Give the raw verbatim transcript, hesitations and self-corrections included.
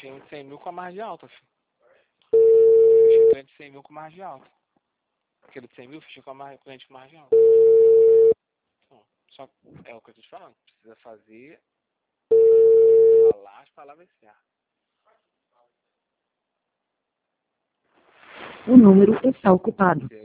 fechei um de cem mil com a margem alta, filho. Fechei um cliente de cem mil com margem alta. Aquele de cem mil, fechei com a margem, cliente com margem alta. Então, só é o que eu tô te falando. Precisa fazer, falar as palavras certas. O número está ocupado.